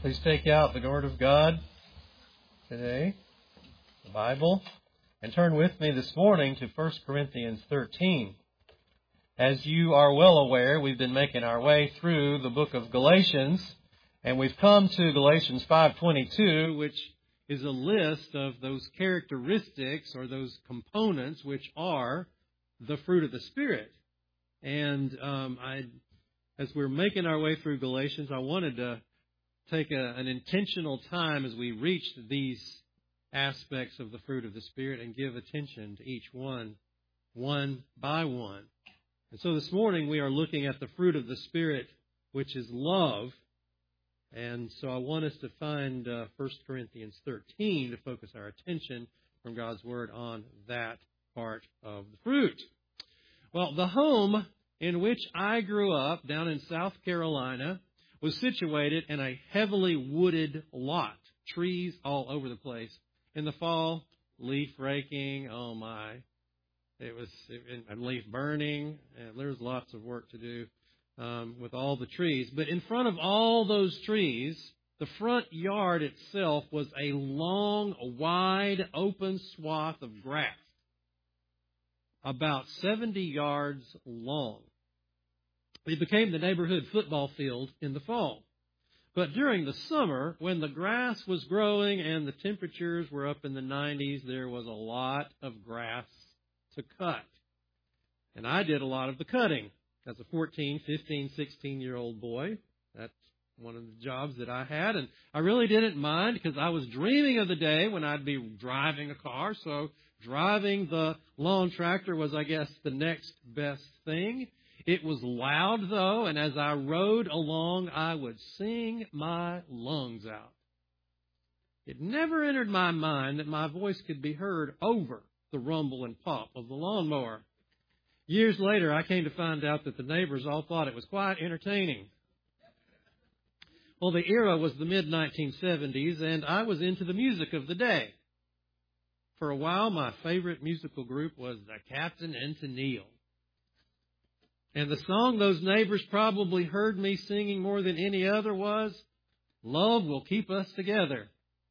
Please take out the Word of God today, the Bible, and turn with me this morning to 1 Corinthians 13. As you are well aware, we've been making our way through the book of Galatians, and we've come to Galatians 5:22, which is a list of those characteristics or those components which are the fruit of the Spirit. And as we're making our way through Galatians, I wanted to take an intentional time as we reach these aspects of the fruit of the Spirit and give attention to each one by one. And so this morning we are looking at the fruit of the Spirit, which is love. And so I want us to find 1 Corinthians 13 to focus our attention from God's Word on that part of the fruit. Well, the home in which I grew up down in South Carolina was situated in a heavily wooded lot, trees all over the place. In the fall, leaf raking, oh my, and leaf burning, and there was lots of work to do with all the trees. But in front of all those trees, the front yard itself was a long, wide, open swath of grass, about 70 yards long. It became the neighborhood football field in the fall. But during the summer, when the grass was growing and the temperatures were up in the 90s, there was a lot of grass to cut. And I did a lot of the cutting as a 14, 15, 16-year-old boy. That's one of the jobs that I had. And I really didn't mind because I was dreaming of the day when I'd be driving a car. So driving the lawn tractor was, I guess, the next best thing. It was loud, though, and as I rode along, I would sing my lungs out. It never entered my mind that my voice could be heard over the rumble and pop of the lawnmower. Years later, I came to find out that the neighbors all thought it was quite entertaining. Well, the era was the mid-1970s, and I was into the music of the day. For a while, my favorite musical group was the Captain and Tennille. And the song those neighbors probably heard me singing more than any other was, "Love Will Keep Us Together."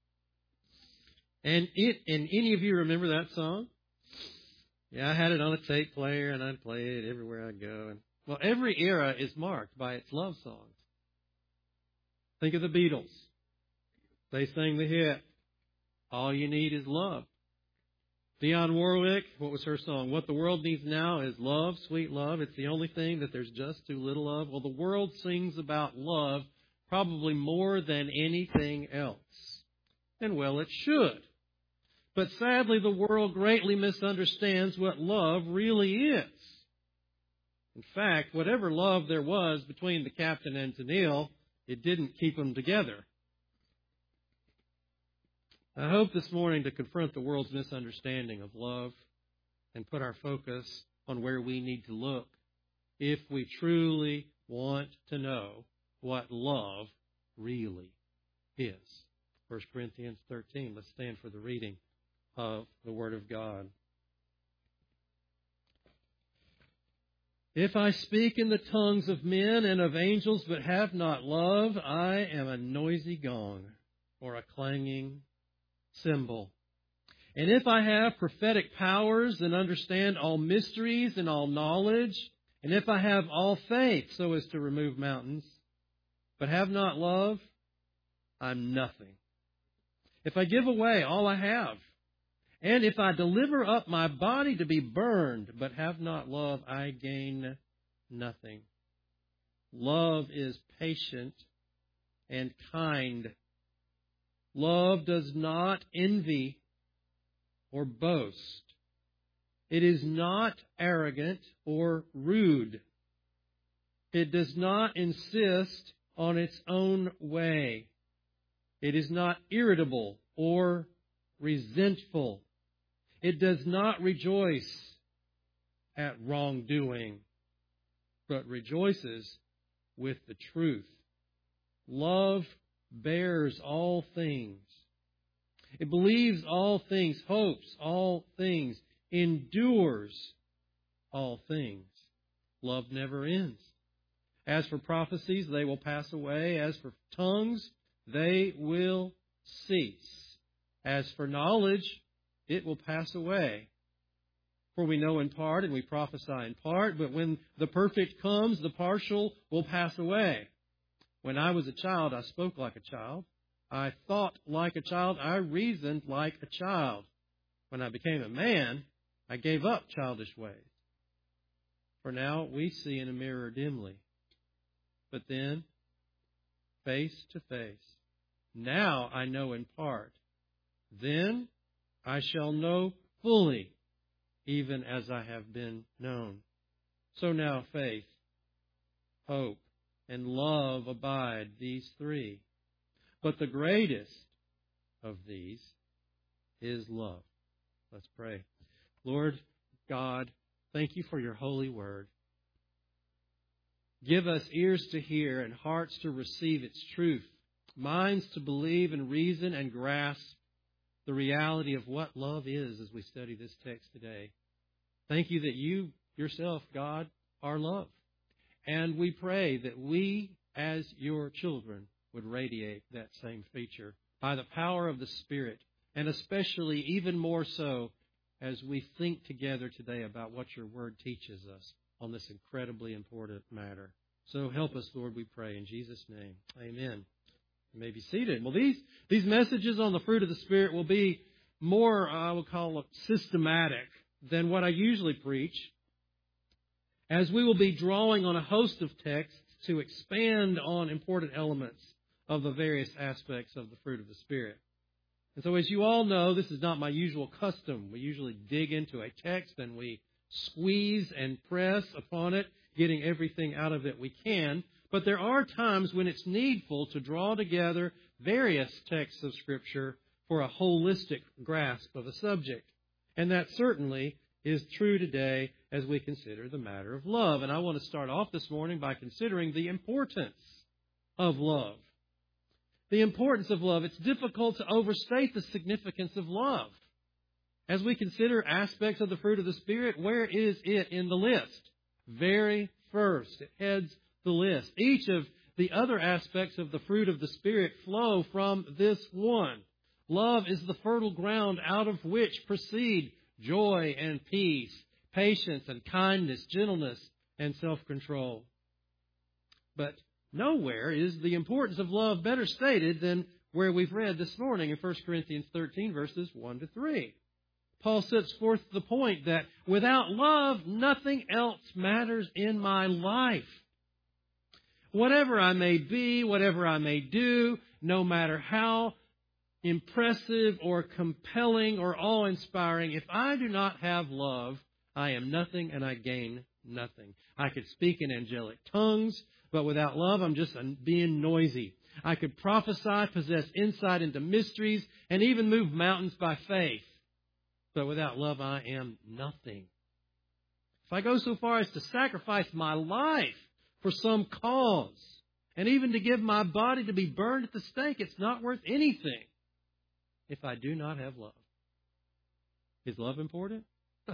And any of you remember that song? Yeah, I had it on a tape player and I'd play it everywhere I go. And, well, every era is marked by its love songs. Think of the Beatles. They sang the hit, "All You Need Is Love." Dionne Warwick, what was her song? "What the world needs now is love, sweet love. It's the only thing that there's just too little of." Well, the world sings about love probably more than anything else. And well, it should. But sadly, the world greatly misunderstands what love really is. In fact, whatever love there was between the Captain and Tennille, it didn't keep them together. I hope this morning to confront the world's misunderstanding of love and put our focus on where we need to look if we truly want to know what love really is. 1 Corinthians 13. Let's stand for the reading of the Word of God. "If I speak in the tongues of men and of angels but have not love, I am a noisy gong or a clanging cymbal. And if I have prophetic powers and understand all mysteries and all knowledge, and if I have all faith so as to remove mountains, but have not love, I'm nothing. If I give away all I have, and if I deliver up my body to be burned, but have not love, I gain nothing. Love is patient and kind. Love does not envy or boast. It is not arrogant or rude. It does not insist on its own way. It is not irritable or resentful. It does not rejoice at wrongdoing, but rejoices with the truth. Love bears all things. It believes all things, hopes all things, endures all things. Love never ends. As for prophecies, they will pass away. As for tongues, they will cease. As for knowledge, it will pass away. For we know in part and we prophesy in part, but when the perfect comes, the partial will pass away. When I was a child, I spoke like a child. I thought like a child. I reasoned like a child. When I became a man, I gave up childish ways. For now we see in a mirror dimly, but then face to face. Now I know in part. Then I shall know fully, even as I have been known. So now faith, hope, and love abide, these three. But the greatest of these is love. Let's pray. Lord God, thank you for your holy word. Give us ears to hear and hearts to receive its truth, minds to believe and reason and grasp the reality of what love is as we study this text today. Thank you that you yourself, God, are love. And we pray that we, as your children, would radiate that same feature by the power of the Spirit, and especially even more so as we think together today about what your word teaches us on this incredibly important matter. So help us, Lord, we pray in Jesus' name. Amen. You may be seated. Well, these messages on the fruit of the Spirit will be more, I would call it, systematic than what I usually preach, as we will be drawing on a host of texts to expand on important elements of the various aspects of the fruit of the Spirit. And so as you all know, this is not my usual custom. We usually dig into a text and we squeeze and press upon it, getting everything out of it we can. But there are times when it's needful to draw together various texts of Scripture for a holistic grasp of a subject. And that certainly is true today as we consider the matter of love. And I want to start off this morning by considering the importance of love. The importance of love. It's difficult to overstate the significance of love. As we consider aspects of the fruit of the Spirit, where is it in the list? Very first. It heads the list. Each of the other aspects of the fruit of the Spirit flow from this one. Love is the fertile ground out of which proceed joy and peace, patience and kindness, gentleness and self-control. But nowhere is the importance of love better stated than where we've read this morning in 1 Corinthians 13, verses 1 to 3. Paul sets forth the point that without love, nothing else matters in my life. Whatever I may be, whatever I may do, no matter how impressive or compelling or awe-inspiring, if I do not have love, I am nothing and I gain nothing. I could speak in angelic tongues, but without love, I'm just being noisy. I could prophesy, possess insight into mysteries, and even move mountains by faith. But without love, I am nothing. If I go so far as to sacrifice my life for some cause, and even to give my body to be burned at the stake, it's not worth anything if I do not have love. Is love important?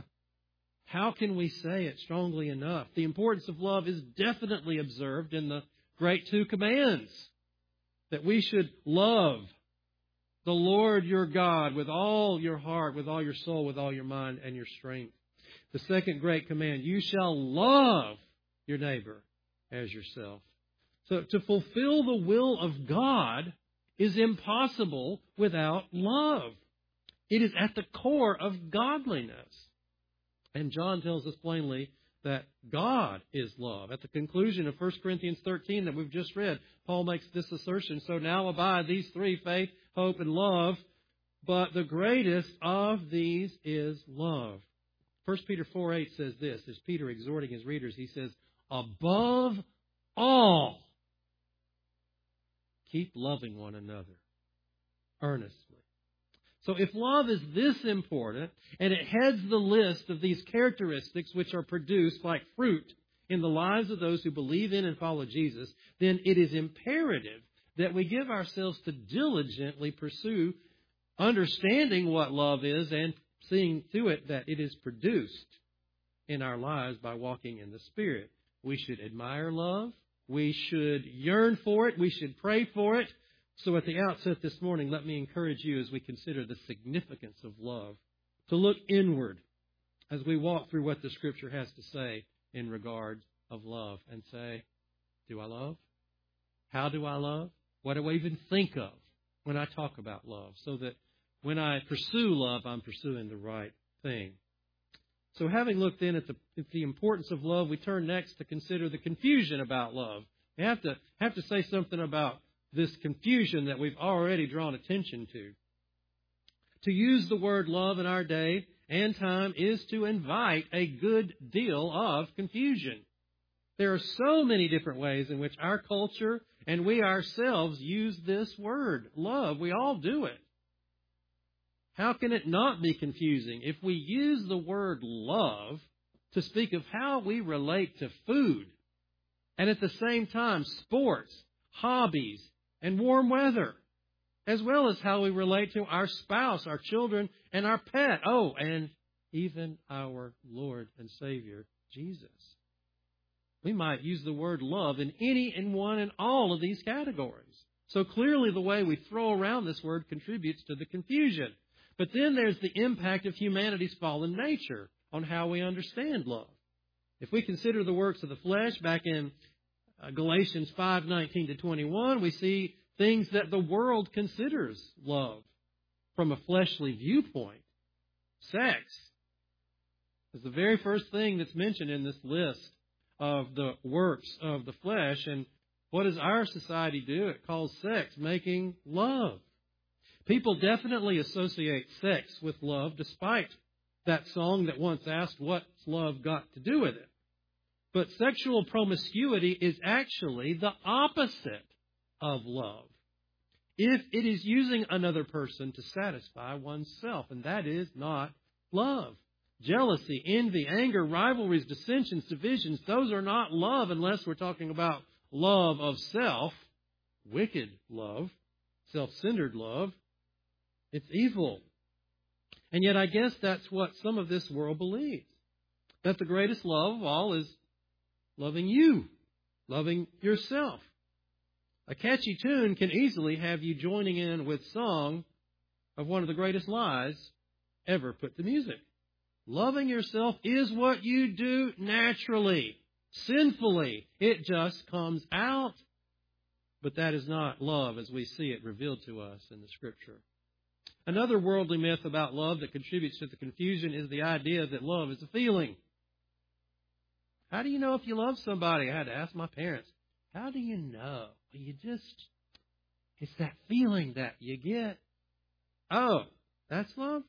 How can we say it strongly enough? The importance of love is definitely observed in the great two commands, that we should love the Lord your God with all your heart, with all your soul, with all your mind and your strength. The second great command, you shall love your neighbor as yourself. So to fulfill the will of God is impossible without love. It is at the core of godliness. And John tells us plainly that God is love. At the conclusion of 1 Corinthians 13 that we've just read, Paul makes this assertion, so now abide these three, faith, hope, and love, but the greatest of these is love. 1 Peter 4:8 says this, as Peter exhorting his readers, he says, above all, keep loving one another earnestly. So if love is this important, and it heads the list of these characteristics which are produced like fruit in the lives of those who believe in and follow Jesus, then it is imperative that we give ourselves to diligently pursue understanding what love is and seeing to it that it is produced in our lives by walking in the Spirit. We should admire love. We should yearn for it. We should pray for it So at the outset this morning, let me encourage you as we consider the significance of love to look inward as we walk through what the Scripture has to say in regard of love and say, do I love? How do I love? What do I even think of when I talk about love? So that when I pursue love, I'm pursuing the right thing. So having looked in at the importance of love, we turn next to consider the confusion about love. We have to say something about this confusion that we've already drawn attention to. To use the word love in our day and time is to invite a good deal of confusion. There are so many different ways in which our culture and we ourselves use this word, love. We all do it. How can it not be confusing if we use the word love to speak of how we relate to food and at the same time sports, hobbies, and warm weather, as well as how we relate to our spouse, our children, and our pet. Oh, and even our Lord and Savior, Jesus. We might use the word love in any and one and all of these categories. So clearly the way we throw around this word contributes to the confusion. But then there's the impact of humanity's fallen nature on how we understand love. If we consider the works of the flesh back in Galatians 5:19-21, we see things that the world considers love from a fleshly viewpoint. Sex is the very first thing that's mentioned in this list of the works of the flesh. And what does our society do? It calls sex making love. People definitely associate sex with love, despite that song that once asked, what's love got to do with it? But sexual promiscuity is actually the opposite of love, if it is using another person to satisfy oneself, and that is not love. Jealousy, envy, anger, rivalries, dissensions, divisions, those are not love unless we're talking about love of self, wicked love, self-centered love. It's evil. And yet I guess that's what some of this world believes, that the greatest love of all is loving you, loving yourself. A catchy tune can easily have you joining in with song of one of the greatest lies ever put to music. Loving yourself is what you do naturally, sinfully. It just comes out. But that is not love as we see it revealed to us in the Scripture. Another worldly myth about love that contributes to the confusion is the idea that love is a feeling. How do you know if you love somebody? I had to ask my parents. How do you know? Well, it's that feeling that you get. Oh, that's love?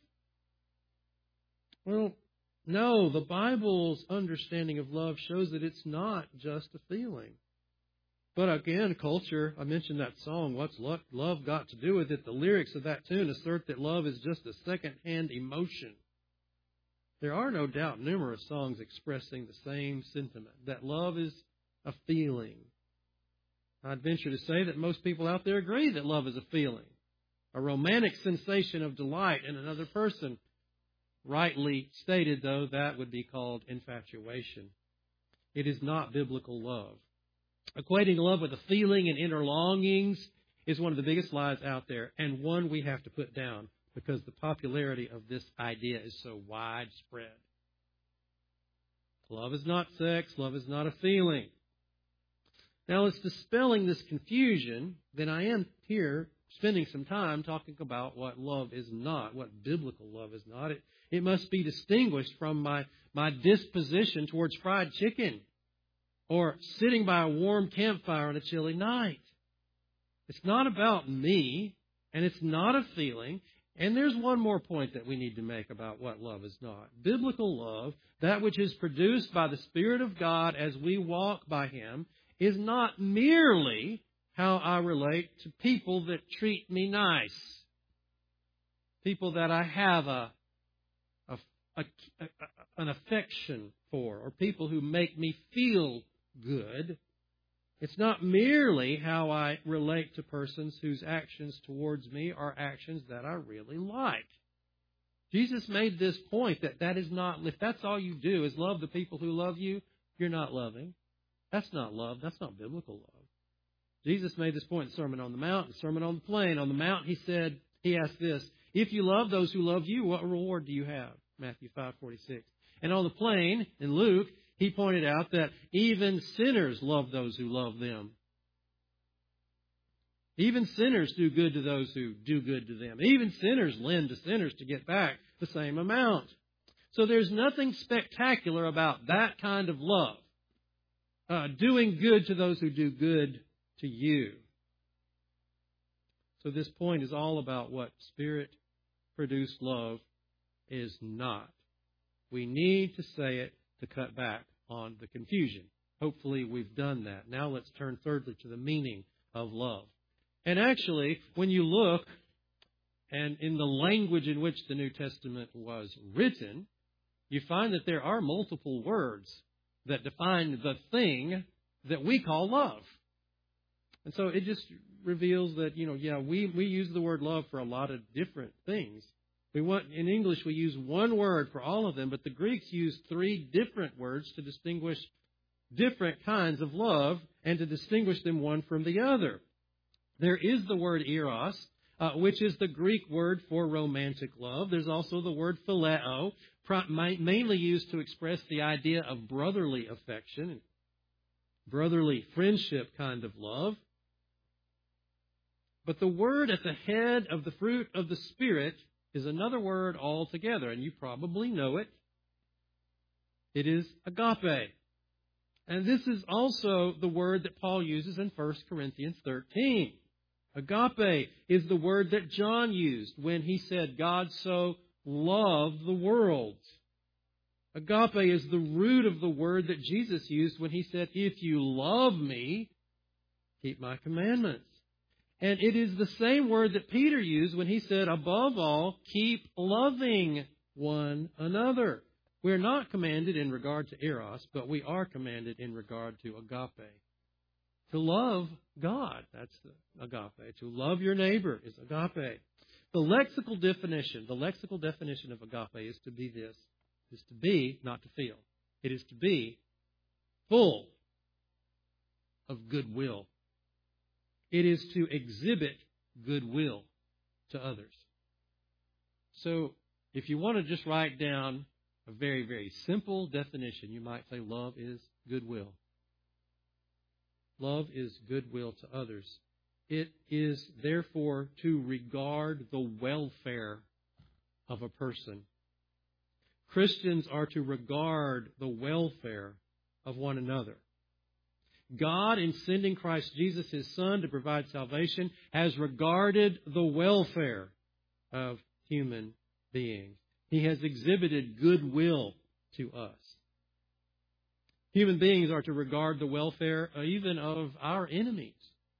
Well, no, the Bible's understanding of love shows that it's not just a feeling. But again, culture, I mentioned that song, What's Love Got to Do with It? The lyrics of that tune assert that love is just a second-hand emotion. There are no doubt numerous songs expressing the same sentiment, that love is a feeling. I'd venture to say that most people out there agree that love is a feeling, a romantic sensation of delight in another person. Rightly stated, though, that would be called infatuation. It is not biblical love. Equating love with a feeling and inner longings is one of the biggest lies out there, and one we have to put down because the popularity of this idea is so widespread. Love is not sex. Love is not a feeling. Now, it's dispelling this confusion that I am here spending some time talking about what love is not, what biblical love is not. It must be distinguished from my disposition towards fried chicken or sitting by a warm campfire on a chilly night. It's not about me, and it's not a feeling. And there's one more point that we need to make about what love is not. Biblical love, that which is produced by the Spirit of God as we walk by Him, is not merely how I relate to people that treat me nice, people that I have an affection for, or people who make me feel good. It's not merely how I relate to persons whose actions towards me are actions that I really like. Jesus made this point that is not, if that's all you do is love the people who love you, you're not loving. That's not love. That's not biblical love. Jesus made this point in the Sermon on the Mount, the Sermon on the Plain. On the Mount, he asked this, if you love those who love you, what reward do you have? Matthew 5:46. And on the Plain, in Luke, he pointed out that even sinners love those who love them. Even sinners do good to those who do good to them. Even sinners lend to sinners to get back the same amount. So there's nothing spectacular about that kind of love. Doing good to those who do good to you. So this point is all about what Spirit-produced love is not. We need to say it to cut back on the confusion. Hopefully we've done that. Now let's turn thirdly to the meaning of love. And actually, when you look, and in the language in which the New Testament was written, you find that there are multiple words that define the thing that we call love. And so it just reveals that, we use the word love for a lot of different things. In English, we use one word for all of them, but the Greeks used 3 different words to distinguish different kinds of love and to distinguish them one from the other. There is the word eros, which is the Greek word for romantic love. There's also the word phileo, mainly used to express the idea of brotherly affection, brotherly friendship kind of love. But the word at the head of the fruit of the Spirit is another word altogether, and you probably know it. It is agape. And this is also the word that Paul uses in 1 Corinthians 13. Agape is the word that John used when he said, God so loved the world. Agape is the root of the word that Jesus used when he said, if you love me, keep my commandments. And it is the same word that Peter used when he said, above all, keep loving one another. We're not commanded in regard to eros, but we are commanded in regard to agape. To love God, that's the agape. To love your neighbor is agape. The lexical definition of agape is to be this. It is to be, not to feel. It is to be full of goodwill. It is to exhibit goodwill to others. So, if you want to just write down a very, very simple definition, you might say love is goodwill. Love is goodwill to others. It is, therefore, to regard the welfare of a person. Christians are to regard the welfare of one another. God, in sending Christ Jesus, His Son, to provide salvation, has regarded the welfare of human beings. He has exhibited goodwill to us. Human beings are to regard the welfare even of our enemies.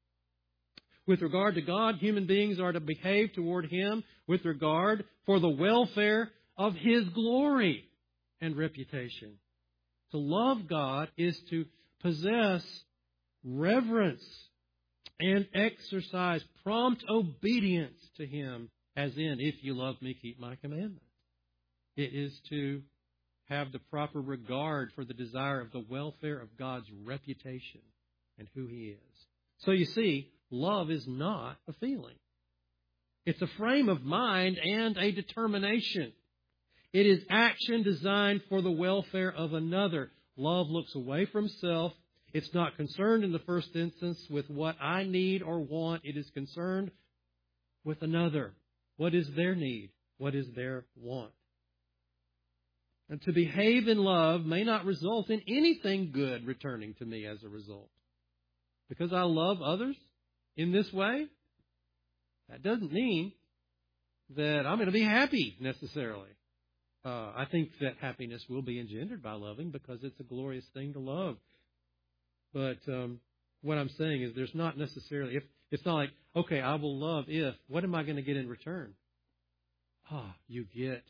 With regard to God, human beings are to behave toward Him with regard for the welfare of His glory and reputation. To love God is to possess reverence and exercise prompt obedience to Him, as in, if you love me, keep my commandments. It is to have the proper regard for the desire of the welfare of God's reputation and who He is. So you see, love is not a feeling. It's a frame of mind and a determination. It is action designed for the welfare of another. Love looks away from self. It's not concerned in the first instance with what I need or want. It is concerned with another. What is their need? What is their want? And to behave in love may not result in anything good returning to me as a result. Because I love others in this way, that doesn't mean that I'm going to be happy necessarily. I think that happiness will be engendered by loving because it's a glorious thing to love. But what I'm saying is there's not necessarily, if it's not like, okay, I will love if, what am I going to get in return? You get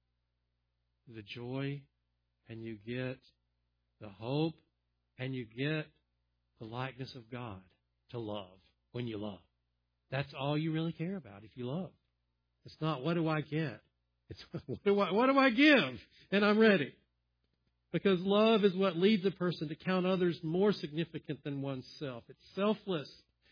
the joy, and you get the hope, and you get the likeness of God to love when you love. That's all you really care about if you love. It's not, what do I get? It's, what do I give? And I'm ready. Because love is what leads a person to count others more significant than oneself. It's selfless.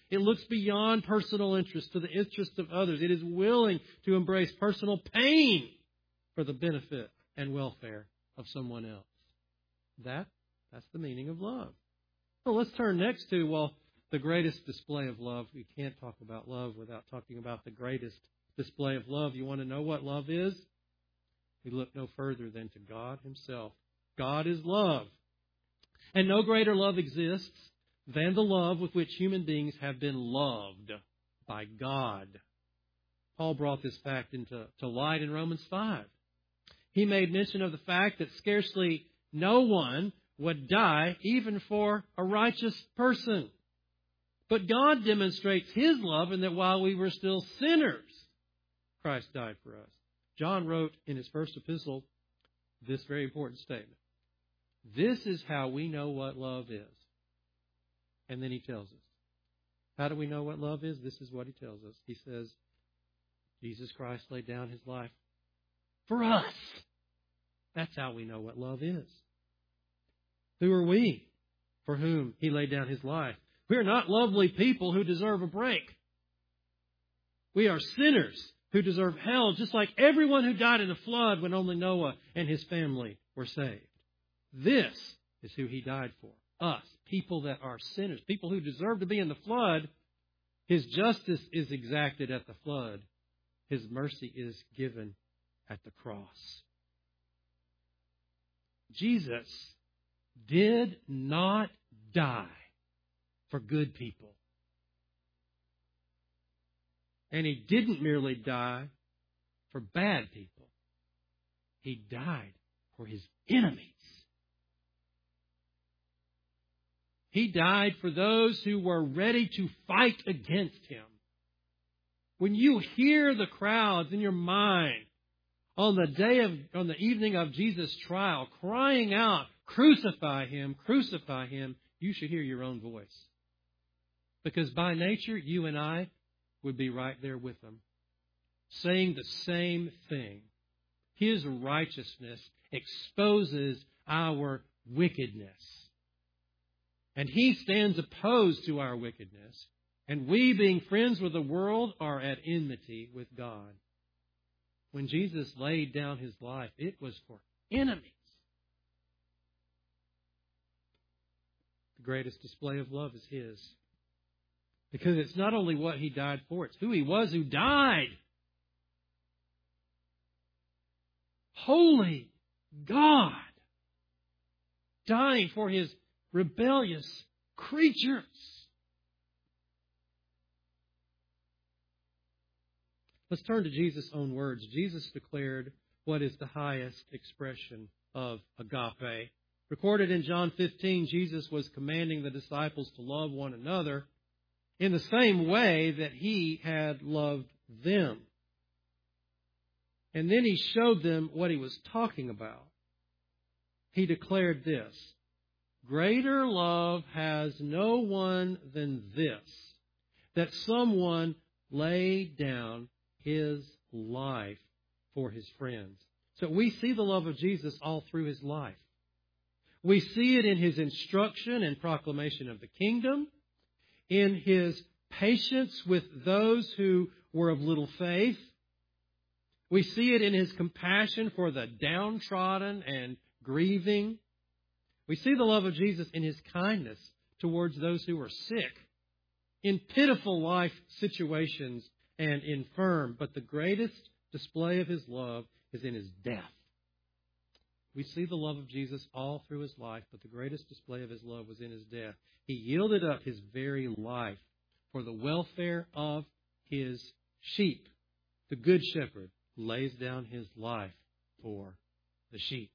It looks beyond personal interest to the interest of others. It is willing to embrace personal pain for the benefit and welfare of someone else. That's the meaning of love. Well, let's turn next to, the greatest display of love. We can't talk about love without talking about the greatest display of love. You want to know what love is? We look no further than to God Himself. God is love. And no greater love exists than the love with which human beings have been loved by God. Paul brought this fact into light in Romans 5. He made mention of the fact that scarcely no one would die even for a righteous person. But God demonstrates His love in that while we were still sinners, Christ died for us. John wrote in his first epistle this very important statement. This is how we know what love is. And then he tells us. How do we know what love is? This is what he tells us. He says, Jesus Christ laid down His life for us. That's how we know what love is. Who are we for whom He laid down His life? We are not lovely people who deserve a break. We are sinners who deserve hell, just like everyone who died in the flood when only Noah and his family were saved. This is who He died for. Us, people that are sinners, people who deserve to be in the flood. His justice is exacted at the flood. His mercy is given at the cross. Jesus did not die for good people. And He didn't merely die for bad people. He died for His enemies. He died for those who were ready to fight against Him. When you hear the crowds in your mind on the evening of Jesus' trial, crying out, crucify Him, you should hear your own voice. Because by nature, you and I would be right there with them, saying the same thing. His righteousness exposes our wickedness. And He stands opposed to our wickedness. And we, being friends with the world, are at enmity with God. When Jesus laid down His life, it was for enemies. The greatest display of love is His. Because it's not only what He died for, it's who He was who died. Holy God, dying for His rebellious creatures. Let's turn to Jesus' own words. Jesus declared what is the highest expression of agape. Recorded in John 15, Jesus was commanding the disciples to love one another in the same way that He had loved them. And then He showed them what He was talking about. He declared this, greater love has no one than this, that someone laid down His life for his friends. So we see the love of Jesus all through His life. We see it in His instruction and proclamation of the kingdom, in His patience with those who were of little faith. We see it in His compassion for the downtrodden and grieving. We see the love of Jesus in His kindness towards those who are sick, in pitiful life situations and infirm. But the greatest display of His love is in His death. We see the love of Jesus all through His life, but the greatest display of His love was in His death. He yielded up His very life for the welfare of His sheep. The Good Shepherd lays down His life for the sheep.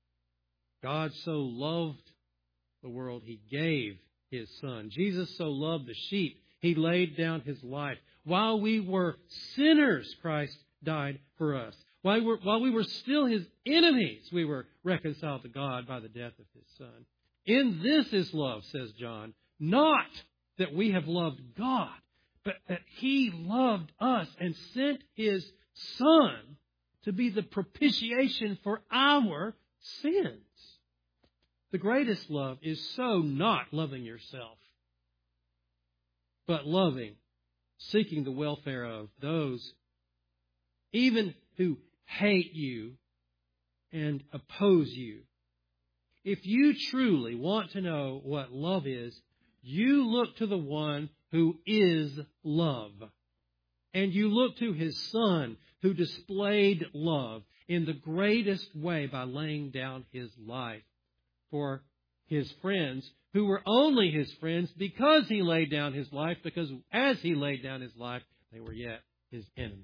God so loved the world, He gave His Son. Jesus so loved the sheep, He laid down His life. While we were sinners, Christ died for us. While we were still His enemies, we were reconciled to God by the death of His Son. In this is love, says John, not that we have loved God, but that He loved us and sent His Son to be the propitiation for our sins. The greatest love is so not loving yourself. but loving, seeking the welfare of those even who hate you and oppose you. If you truly want to know what love is, you look to the one who is love. And you look to His Son who displayed love in the greatest way by laying down His life for His friends who were only His friends because He laid down His life, because as He laid down His life, they were yet His enemies.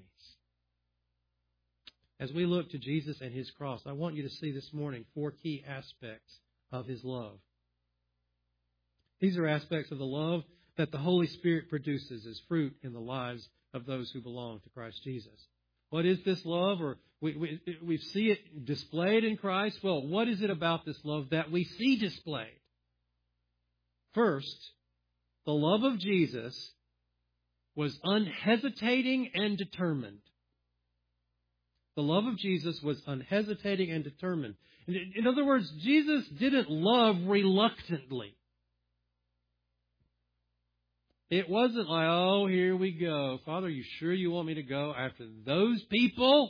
As we look to Jesus and His cross, I want you to see this morning 4 key aspects of His love. These are aspects of the love that the Holy Spirit produces as fruit in the lives of those who belong to Christ Jesus. What is this love? Or we see it displayed in Christ. Well, what is it about this love that we see displayed? First, the love of Jesus was unhesitating and determined. The love of Jesus was unhesitating and determined. In other words, Jesus didn't love reluctantly. It wasn't like, oh, here we go. Father, are you sure you want me to go after those people?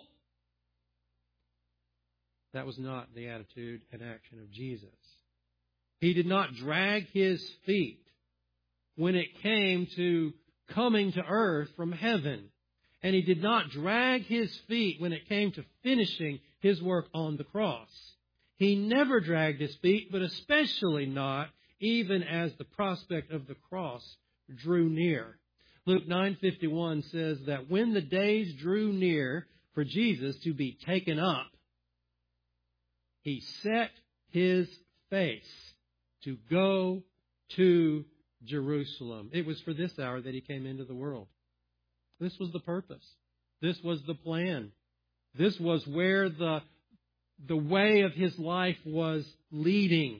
That was not the attitude and action of Jesus. He did not drag His feet when it came to coming to earth from heaven. And He did not drag His feet when it came to finishing His work on the cross. He never dragged His feet, but especially not even as the prospect of the cross drew near. Luke 9:51 says that when the days drew near for Jesus to be taken up, He set His face to go to Jerusalem. It was for this hour that He came into the world. This was the purpose. This was the plan. This was where the way of His life was leading.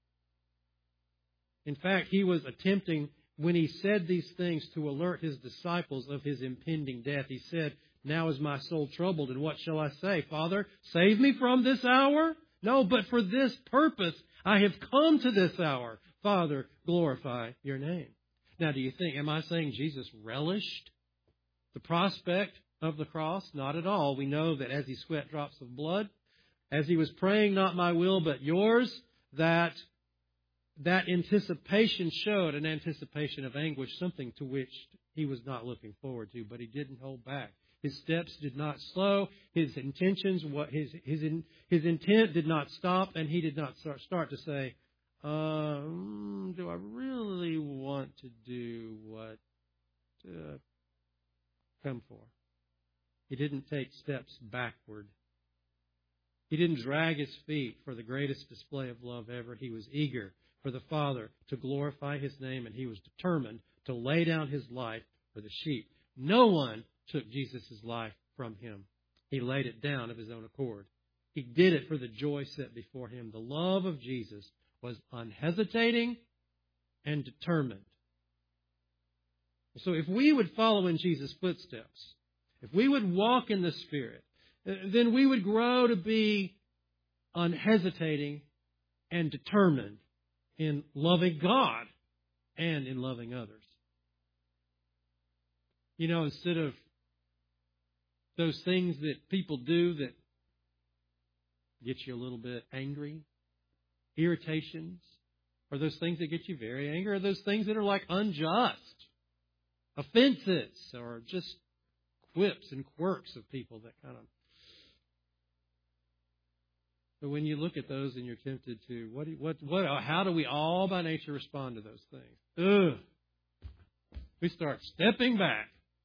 In fact, He was attempting, when He said these things, to alert His disciples of His impending death. He said, now is my soul troubled, and what shall I say? Father, save me from this hour? No, but for this purpose I have come to this hour. Father, glorify your name. Now, do you think, am I saying Jesus relished the prospect of the cross? Not at all. We know that as He sweat drops of blood, as He was praying, not my will but yours, that anticipation showed an anticipation of anguish, something to which He was not looking forward to, but He didn't hold back. His steps did not slow. His intentions, his intent did not stop, and He did not start to say, do I really want to do what come for? He didn't take steps backward. He didn't drag His feet for the greatest display of love ever. He was eager for the Father to glorify His name, and He was determined to lay down His life for the sheep. No one took Jesus' life from Him. He laid it down of His own accord. He did it for the joy set before Him. The love of Jesus was unhesitating and determined. So if we would follow in Jesus' footsteps, if we would walk in the Spirit, then we would grow to be unhesitating and determined in loving God and in loving others. You know, instead of those things that people do that get you a little bit angry, irritations, or those things that get you very angry, or those things that are like unjust, offenses, or just quips and quirks of people that kind of... But when you look at those and you're tempted to, how do we all by nature respond to those things? We start stepping back.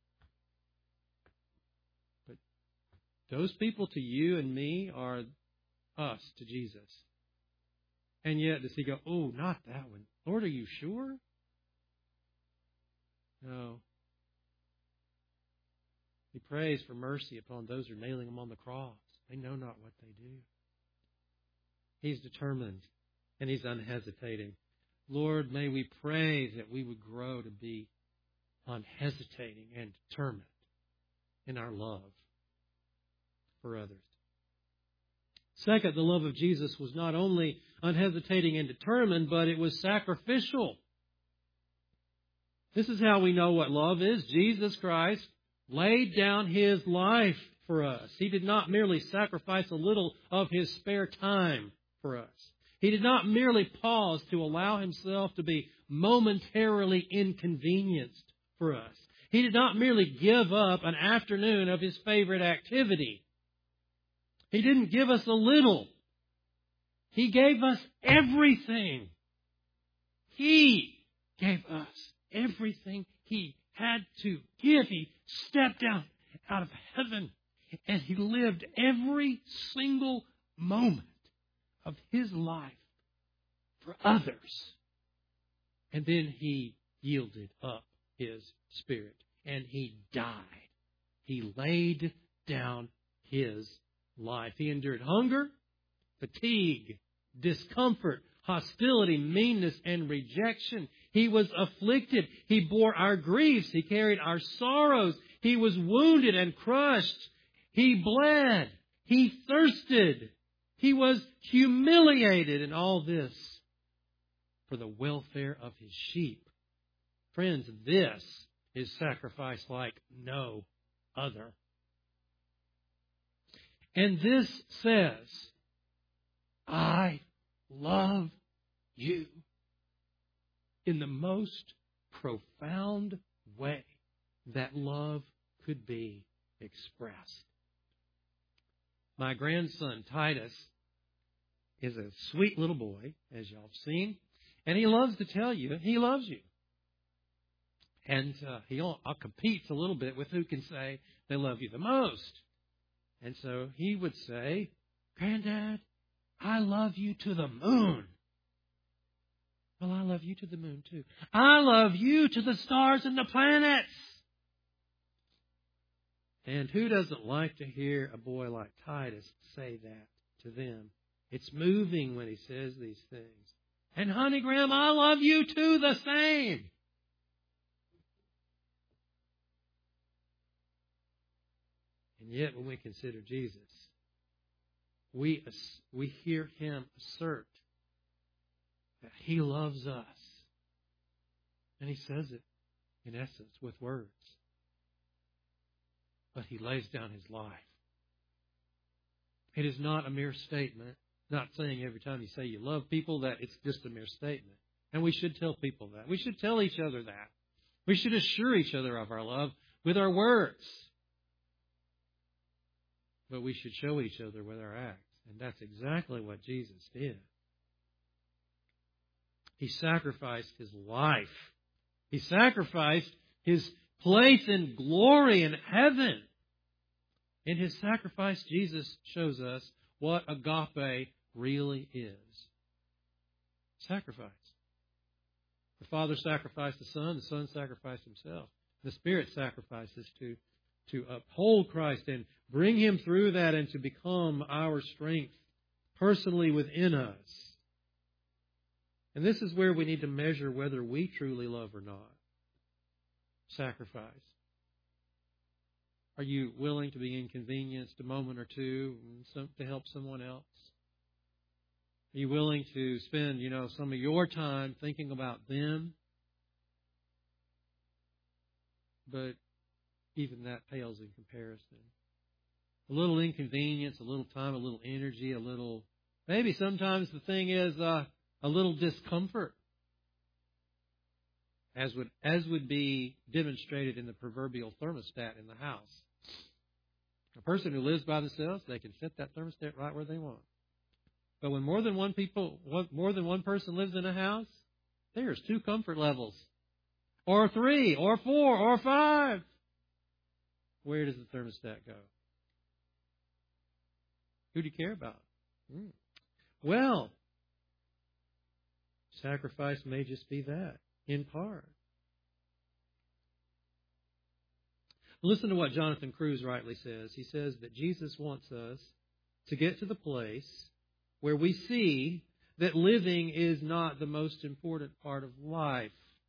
But those people to you and me are us to Jesus. And yet does He go, oh, not that one. Lord, are you sure? No. He prays for mercy upon those who are nailing Him on the cross. They know not what they do. He's determined and He's unhesitating. Lord, may we pray that we would grow to be unhesitating and determined in our love for others. Second, the love of Jesus was not only unhesitating and determined, but it was sacrificial. This is how we know what love is. Jesus Christ laid down His life for us. He did not merely sacrifice a little of His spare time for us. He did not merely pause to allow Himself to be momentarily inconvenienced for us. He did not merely give up an afternoon of His favorite activity. He didn't give us a little. He gave us everything. He gave us everything He had to give. He stepped down out of heaven and He lived every single moment of His life for others. And then He yielded up His Spirit and He died. He laid down His life. He endured hunger, fatigue, discomfort, hostility, meanness, and rejection. He was afflicted. He bore our griefs. He carried our sorrows. He was wounded and crushed. He bled. He thirsted. He was humiliated. And all this for the welfare of His sheep. Friends, this is sacrifice like no other. And this says, I love you in the most profound way that love could be expressed. My grandson, Titus, is a sweet little boy, as y'all have seen, and he loves to tell you he loves you. And he competes a little bit with who can say they love you the most. And so he would say, Granddad, I love you to the moon. Well, I love you to the moon too. I love you to the stars and the planets. And who doesn't like to hear a boy like Titus say that to them? It's moving when he says these things. And honey, Graham, I love you too the same. And yet when we consider Jesus, we hear Him assert that He loves us. And He says it, in essence, with words. But He lays down His life. It is not a mere statement. Not saying every time you say you love people that it's just a mere statement. And we should tell people that. We should tell each other that. We should assure each other of our love with our words. But we should show each other with our acts. And that's exactly what Jesus did. He sacrificed His life. He sacrificed His place in glory in heaven. In His sacrifice, Jesus shows us what agape really is. Sacrifice. The Father sacrificed the Son sacrificed Himself. The Spirit sacrifices to uphold Christ and bring Him through that and to become our strength personally within us. And this is where we need to measure whether we truly love or not. Sacrifice. Are you willing to be inconvenienced a moment or two to help someone else? Are you willing to spend, some of your time thinking about them? But even that pales in comparison. A little inconvenience, a little time, a little energy, maybe sometimes the thing is a little discomfort. As would be demonstrated in the proverbial thermostat in the house. A person who lives by themselves, they can set that thermostat right where they want. But when more than one person lives in a house, there's 2 comfort levels. Or 3, or 4, or 5. Where does the thermostat go? Who do you care about? Well, sacrifice may just be that, in part. Listen to what Jonathan Cruz rightly says. He says that Jesus wants us to get to the place where we see that living is not the most important part of life.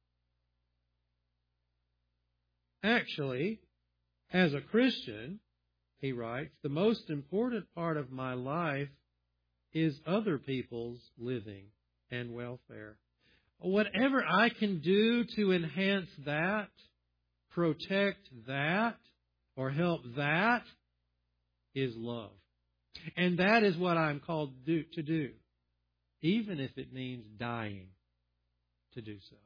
Actually, as a Christian, he writes, the most important part of my life is other people's living and welfare. whatever I can do to enhance that, protect that, or help that is love. And that is what I'm called to do, even if it means dying to do so.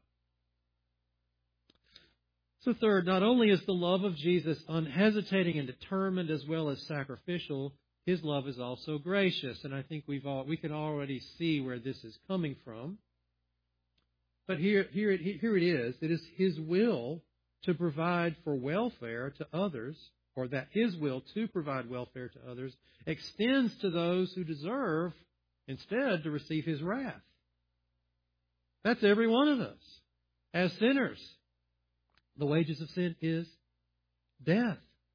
So third, not only is the love of Jesus unhesitating and determined as well as sacrificial, His love is also gracious. And I think we can already see where this is coming from. But here it is. It is His will to provide for welfare to others, or that His will to provide welfare to others extends to those who deserve instead to receive His wrath. That's every one of us as sinners. The wages of sin is death.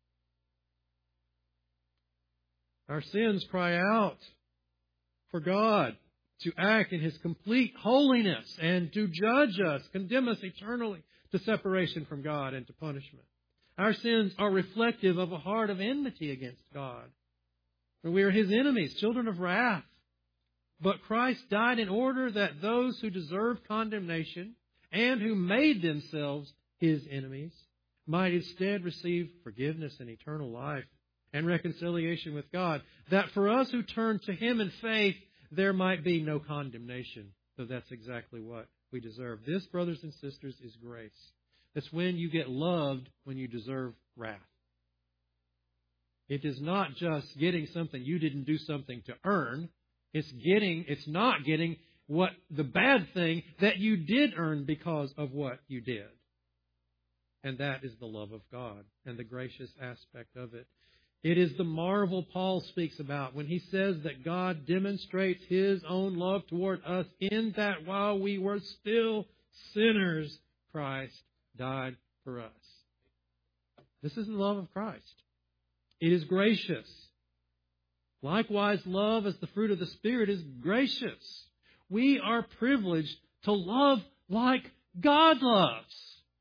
Our sins cry out for God to act in His complete holiness and to judge us, condemn us eternally to separation from God and to punishment. Our sins are reflective of a heart of enmity against God. For we are His enemies, children of wrath. But Christ died in order that those who deserve condemnation and who made themselves His enemies might instead receive forgiveness and eternal life and reconciliation with God. That for us who turn to Him in faith, there might be no condemnation. So that's exactly what we deserve. This, brothers and sisters, is grace. It's when you get loved when you deserve wrath. It is not just getting something you didn't do something to earn. It's not getting what the bad thing that you did earn because of what you did. And that is the love of God and the gracious aspect of it. It is the marvel Paul speaks about when he says that God demonstrates His own love toward us in that while we were still sinners, Christ died for us. This is the love of Christ. It is gracious. Likewise, love as the fruit of the Spirit is gracious. We are privileged to love like God loves.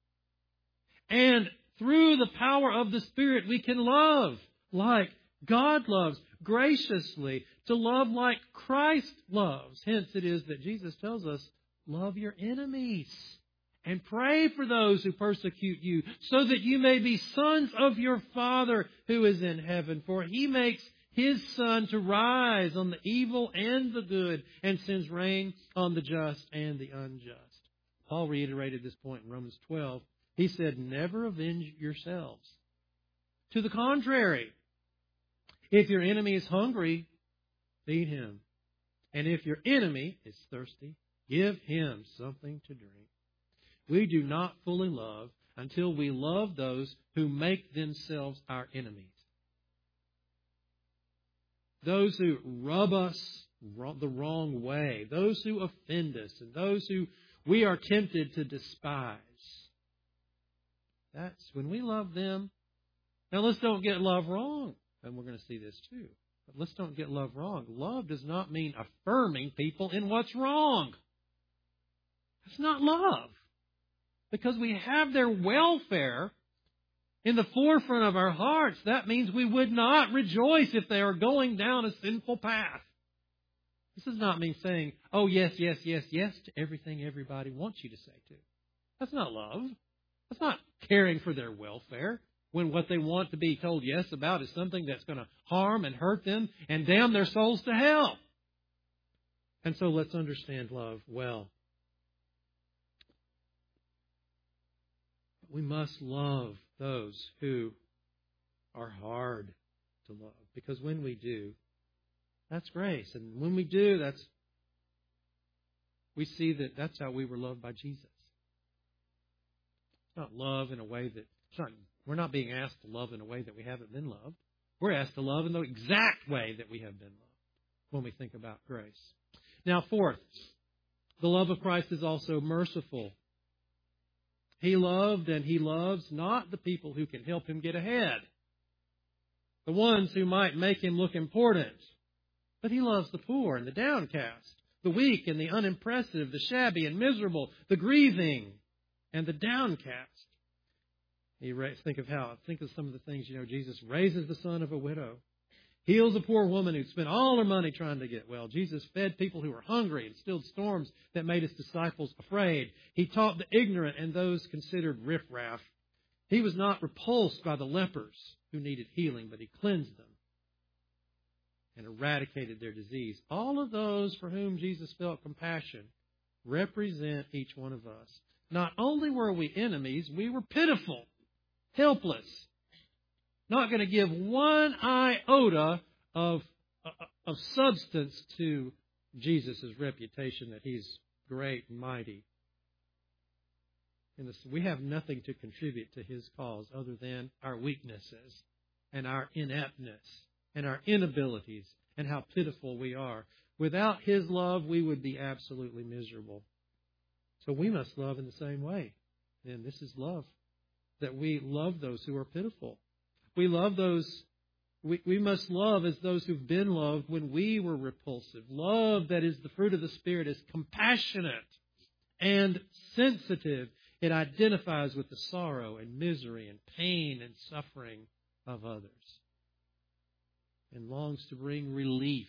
And through the power of the Spirit, we can love like God loves, graciously, to love like Christ loves. Hence it is that Jesus tells us, love your enemies and pray for those who persecute you, so that you may be sons of your Father who is in heaven. For He makes His sun to rise on the evil and the good, and sends rain on the just and the unjust. Paul reiterated this point in Romans 12. He said, never avenge yourselves. To the contrary, if your enemy is hungry, feed him. And if your enemy is thirsty, give him something to drink. We do not fully love until we love those who make themselves our enemies. Those who rub us the wrong way, those who offend us, and those who we are tempted to despise. That's when we love them. Now let's don't get love wrong. And we're going to see this too. But let's don't get love wrong. Love does not mean affirming people in what's wrong. It's not love. Because we have their welfare in the forefront of our hearts, that means we would not rejoice if they are going down a sinful path. This does not mean saying, oh, yes, yes, yes, yes to everything everybody wants you to say to. That's not love. That's not caring for their welfare when what they want to be told yes about is something that's going to harm and hurt them and damn their souls to hell. And so let's understand love well. We must love those who are hard to love. Because when we do, that's grace. And when we do, we see that that's how we were loved by Jesus. It's not love in a way that, we're not being asked to love in a way that we haven't been loved. We're asked to love in the exact way that we have been loved when we think about grace. Now, fourth, the love of Christ is also merciful. He loved and He loves not the people who can help Him get ahead, the ones who might make Him look important, but He loves the poor and the downcast, the weak and the unimpressive, the shabby and miserable, the grieving and the downcast. Think of some of the things, Jesus raises the son of a widow. Heals a poor woman who'd spent all her money trying to get well. Jesus fed people who were hungry and stilled storms that made his disciples afraid. He taught the ignorant and those considered riffraff. He was not repulsed by the lepers who needed healing, but he cleansed them and eradicated their disease. All of those for whom Jesus felt compassion represent each one of us. Not only were we enemies, we were pitiful, helpless, not going to give one iota of substance to Jesus' reputation that he's great and mighty. And we have nothing to contribute to his cause other than our weaknesses and our ineptness and our inabilities and how pitiful we are. Without his love, we would be absolutely miserable. So we must love in the same way. And this is love, that we love those who are pitiful. We love those, we must love as those who've been loved when we were repulsive. Love that is the fruit of the Spirit is compassionate and sensitive. It identifies with the sorrow and misery and pain and suffering of others and longs to bring relief.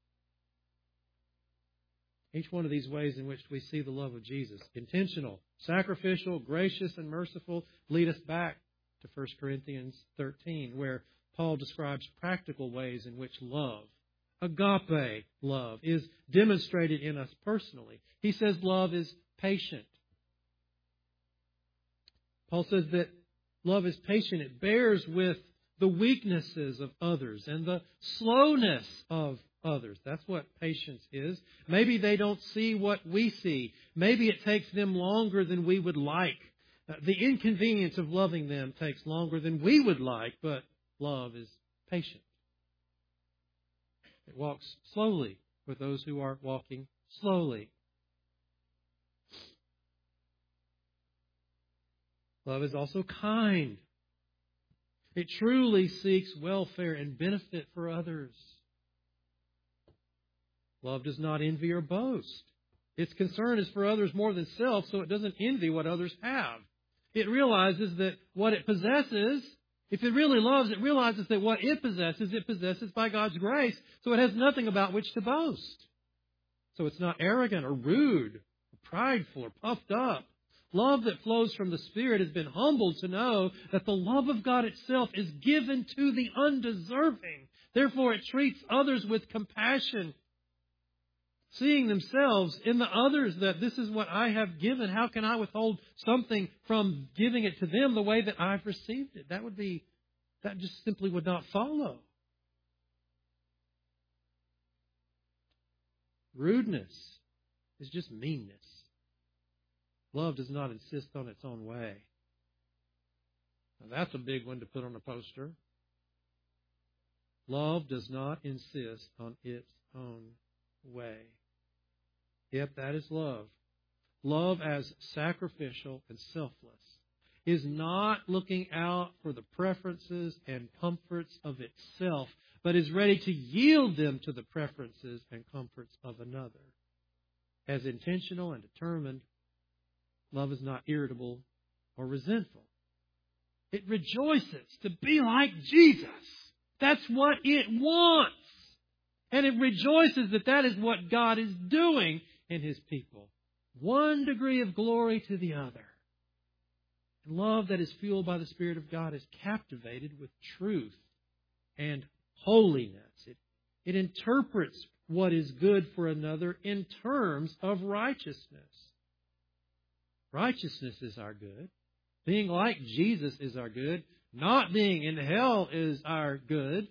Each one of these ways in which we see the love of Jesus, intentional, sacrificial, gracious, and merciful, lead us back to 1 Corinthians 13, where Paul describes practical ways in which love, agape love, is demonstrated in us personally. He says love is patient. Paul says that love is patient. It bears with the weaknesses of others and the slowness of others. That's what patience is. Maybe they don't see what we see. Maybe it takes them longer than we would like. The inconvenience of loving them takes longer than we would like, but love is patient. It walks slowly with those who are walking slowly. Love is also kind. It truly seeks welfare and benefit for others. Love does not envy or boast. Its concern is for others more than self, so it doesn't envy what others have. It realizes that what it possesses, if it really loves, it realizes that what it possesses by God's grace, so it has nothing about which to boast. So it's not arrogant or rude, or prideful or puffed up. Love that flows from the Spirit has been humbled to know that the love of God itself is given to the undeserving. Therefore, it treats others with compassion, seeing themselves in the others that this is what I have given. How can I withhold something from giving it to them the way that I've received it? That just simply would not follow. Rudeness is just meanness. Love does not insist on its own way. Now, that's a big one to put on a poster. Love does not insist on its own way. Yep, that is love. Love as sacrificial and selfless is not looking out for the preferences and comforts of itself, but is ready to yield them to the preferences and comforts of another. As intentional and determined, love is not irritable or resentful. It rejoices to be like Jesus. That's what it wants. And it rejoices that that is what God is doing in His people. One degree of glory to the other. Love that is fueled by the Spirit of God is captivated with truth and holiness. It interprets what is good for another in terms of righteousness. Righteousness is our good. Being like Jesus is our good. Not being in hell is our good.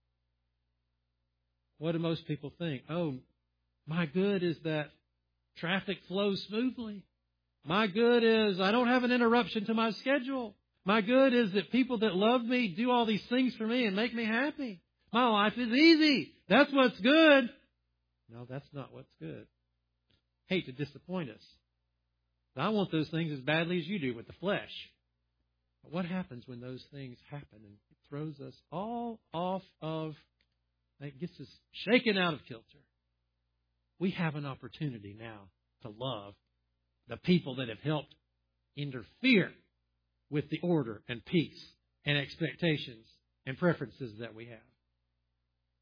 What do most people think? Oh, my good is that traffic flows smoothly. My good is I don't have an interruption to my schedule. My good is that people that love me do all these things for me and make me happy. My life is easy. That's what's good. No, that's not what's good. Hate to disappoint us. I want those things as badly as you do with the flesh. But what happens when those things happen? And it throws us all off of, it gets us shaken out of kilter. We have an opportunity now to love the people that have helped interfere with the order and peace and expectations and preferences that we have.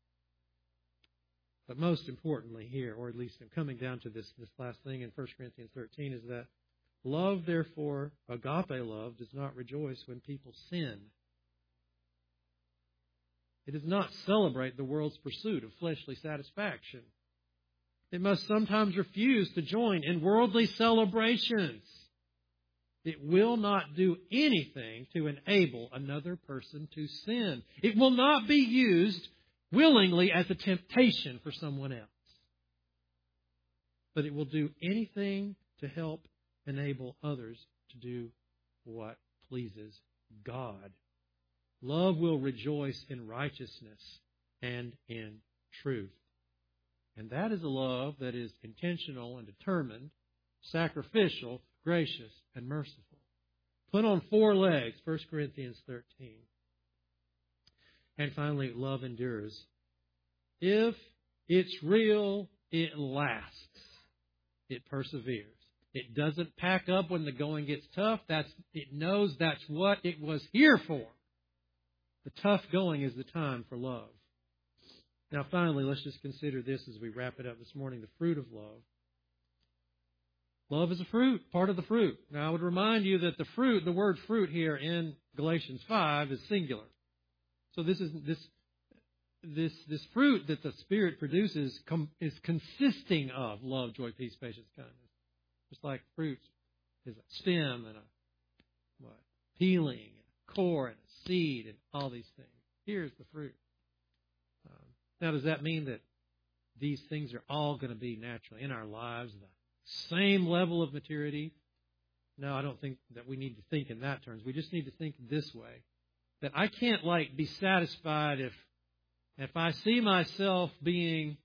But most importantly here, or at least I'm coming down to this last thing in 1 Corinthians 13, is that love, therefore, agape love, does not rejoice when people sin. It does not celebrate the world's pursuit of fleshly satisfaction. It must sometimes refuse to join in worldly celebrations. It will not do anything to enable another person to sin. It will not be used willingly as a temptation for someone else. But it will do anything to help enable others to do what pleases God. Love will rejoice in righteousness and in truth. And that is a love that is intentional and determined, sacrificial, gracious, and merciful. Put on 4 legs, 1 Corinthians 13. And finally, love endures. If it's real, it lasts. It perseveres. It doesn't pack up when the going gets tough. It knows that's what it was here for. The tough going is the time for love. Now, finally, let's just consider this as we wrap it up this morning, the fruit of love. Love is a fruit, part of the fruit. Now, I would remind you that the word fruit here in Galatians 5 is singular. So this fruit that the Spirit produces is consisting of love, joy, peace, patience, kindness. Just like fruit is a stem and a peeling, and a core and a seed and all these things. Here's the fruit. Now, does that mean that these things are all going to be naturally in our lives, the same level of maturity? No, I don't think that we need to think in that terms. We just need to think this way, that I can't be satisfied if I see myself being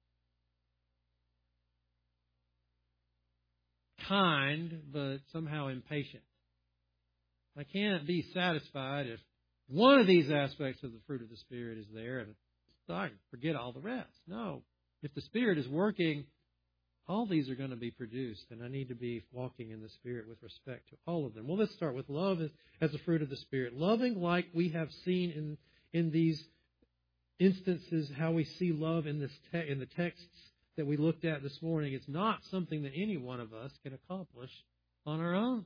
kind but somehow impatient. I can't be satisfied if one of these aspects of the fruit of the Spirit is there and so I can forget all the rest. No. If the Spirit is working, all these are going to be produced, and I need to be walking in the Spirit with respect to all of them. Well, let's start with love as a fruit of the Spirit. Loving like we have seen in these instances, how we see love in the texts that we looked at this morning. It's not something that any one of us can accomplish on our own.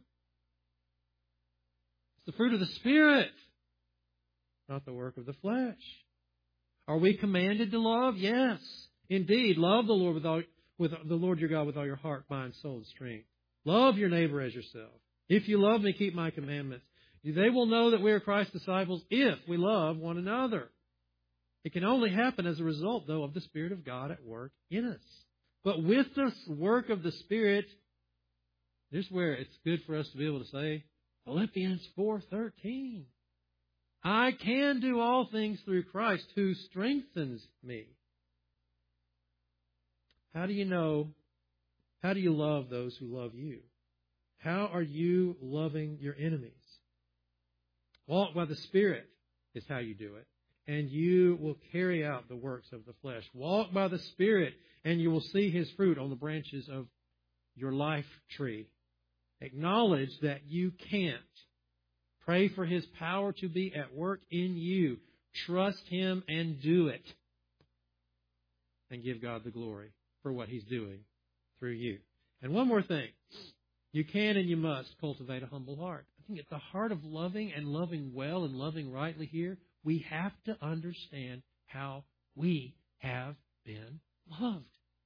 It's the fruit of the Spirit, not the work of the flesh. Are we commanded to love? Yes, indeed. Love the Lord with the Lord your God with all your heart, mind, soul, and strength. Love your neighbor as yourself. If you love me, keep my commandments. They will know that we are Christ's disciples if we love one another. It can only happen as a result, though, of the Spirit of God at work in us. But with this work of the Spirit, this is where it's good for us to be able to say, Philippians 4:13. I can do all things through Christ who strengthens me. How do you know? How do you love those who love you? How are you loving your enemies? Walk by the Spirit is how you do it, and you will carry out the works of the flesh. Walk by the Spirit, and you will see His fruit on the branches of your life tree. Acknowledge that you can't. Pray for His power to be at work in you. Trust Him and do it. And give God the glory for what He's doing through you. And one more thing. You can and you must cultivate a humble heart. I think at the heart of loving and loving well and loving rightly here, we have to understand how we have been loved.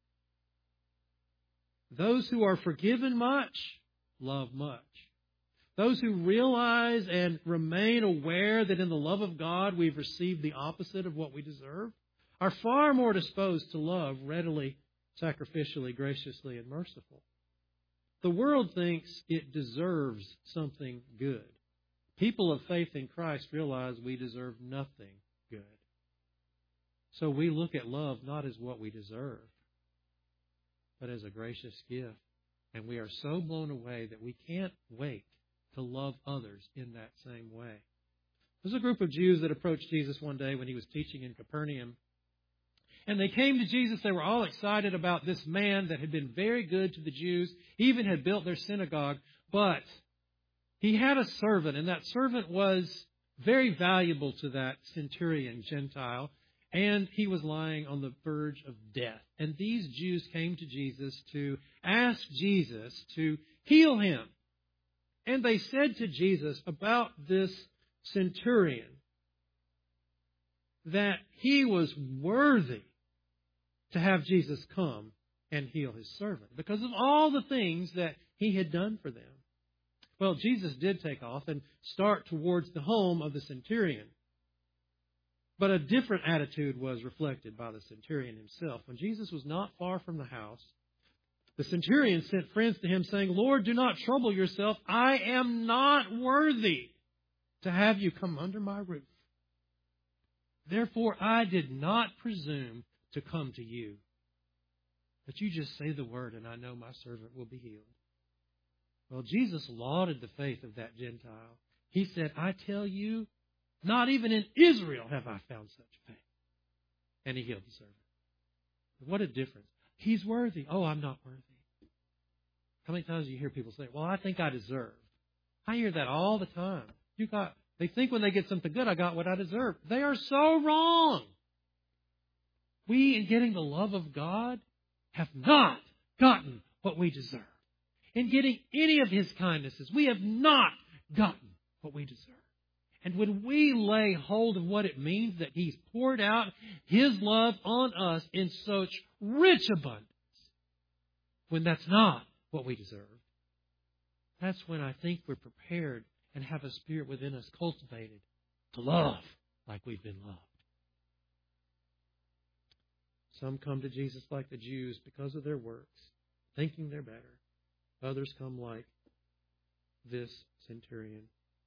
Those who are forgiven much, love much. Those who realize and remain aware that in the love of God we've received the opposite of what we deserve are far more disposed to love readily, sacrificially, graciously, and merciful. The world thinks it deserves something good. People of faith in Christ realize we deserve nothing good. So we look at love not as what we deserve, but as a gracious gift. And we are so blown away that we can't wait to love others in that same way. There's a group of Jews that approached Jesus one day when He was teaching in Capernaum. And they came to Jesus. They were all excited about this man that had been very good to the Jews. He even had built their synagogue. But he had a servant, and that servant was very valuable to that centurion Gentile. and he was lying on the verge of death. And these Jews came to Jesus to ask Jesus to heal him. And they said to Jesus about this centurion that he was worthy to have Jesus come and heal his servant because of all the things that he had done for them. Well, Jesus did take off and start towards the home of the centurion. But a different attitude was reflected by the centurion himself. When Jesus was not far from the house, the centurion sent friends to him saying, "Lord, do not trouble yourself. I am not worthy to have you come under my roof. Therefore, I did not presume to come to you. But you just say the word, and I know my servant will be healed." Well, Jesus lauded the faith of that Gentile. He said, "I tell you, not even in Israel have I found such faith." And he healed the servant. What a difference. He's worthy. Oh, I'm not worthy. How many times do you hear people say, "Well, I think I deserve"? I hear that all the time. They think when they get something good, I got what I deserve. They are so wrong. We, in getting the love of God, have not gotten what we deserve. In getting any of His kindnesses, we have not gotten what we deserve. And when we lay hold of what it means that He's poured out His love on us in such rich abundance, when that's not what we deserve, that's when I think we're prepared and have a spirit within us cultivated to love like we've been loved. Some come to Jesus like the Jews because of their works, thinking they're better. Others come like this centurion.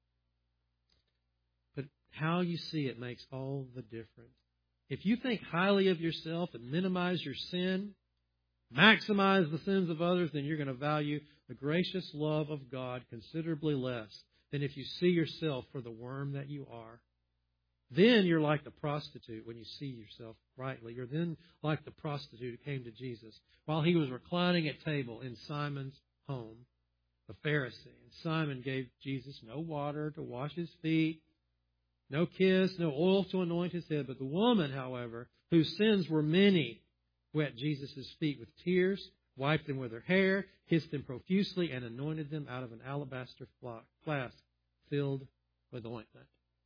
But how you see it makes all the difference. If you think highly of yourself and minimize your sin, maximize the sins of others, then you're going to value the gracious love of God considerably less than if you see yourself for the worm that you are. Then you're like the prostitute when you see yourself rightly. You're then like the prostitute who came to Jesus while he was reclining at table in Simon's home, the Pharisee. And Simon gave Jesus no water to wash his feet, no kiss, no oil to anoint his head. But the woman, however, whose sins were many, wet Jesus' feet with tears, wiped them with her hair, kissed them profusely, and anointed them out of an alabaster flask filled with ointment.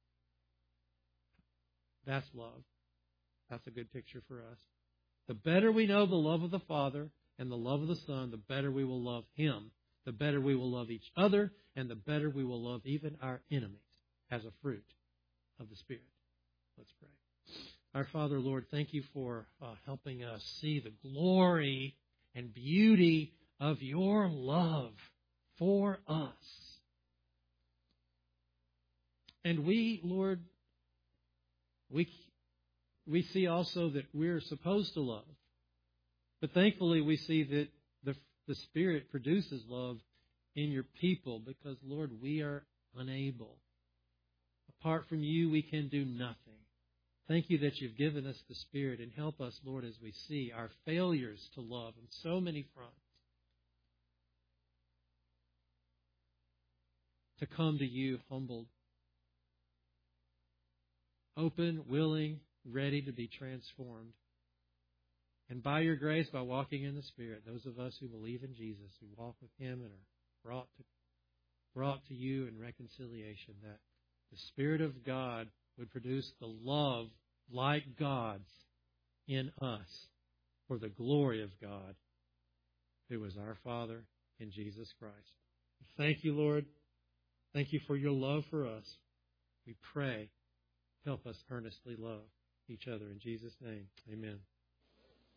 That's love. That's a good picture for us. The better we know the love of the Father and the love of the Son, the better we will love Him, the better we will love each other, and the better we will love even our enemies as a fruit of the Spirit. Let's pray. Our Father, Lord, thank you for helping us see the glory and beauty of your love for us. And we, Lord, we see also that we're supposed to love. But thankfully we see that the Spirit produces love in your people because, Lord, we are unable. Apart from you, we can do nothing. Thank you that you've given us the Spirit, and help us, Lord, as we see our failures to love on so many fronts, to come to you humbled, open, willing, ready to be transformed. And by your grace, by walking in the Spirit, those of us who believe in Jesus, who walk with Him and are brought to you in reconciliation, that the Spirit of God would produce the love like God's in us for the glory of God, who is our Father in Jesus Christ. Thank you, Lord. Thank you for your love for us. We pray, help us earnestly love each other. In Jesus' name, amen.